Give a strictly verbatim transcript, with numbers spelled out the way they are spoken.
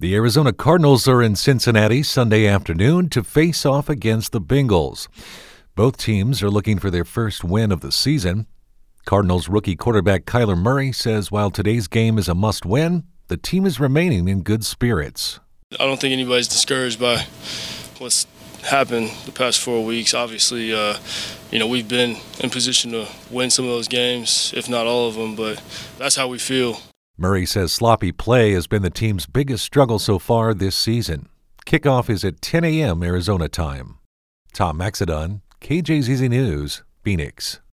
The Arizona Cardinals are in Cincinnati Sunday afternoon to face off against the Bengals. Both teams are looking for their first win of the season. Cardinals rookie quarterback Kyler Murray says while today's game is a must-win, the team is remaining in good spirits. I don't think anybody's discouraged by what's happened the past four weeks. Obviously, uh, you know, we've been in position to win some of those games, if not all of them, but that's how we feel. Murray says sloppy play has been the team's biggest struggle so far this season. Kickoff is at ten a.m. Arizona time. Tom Maxedon, K J Z Z News, Phoenix.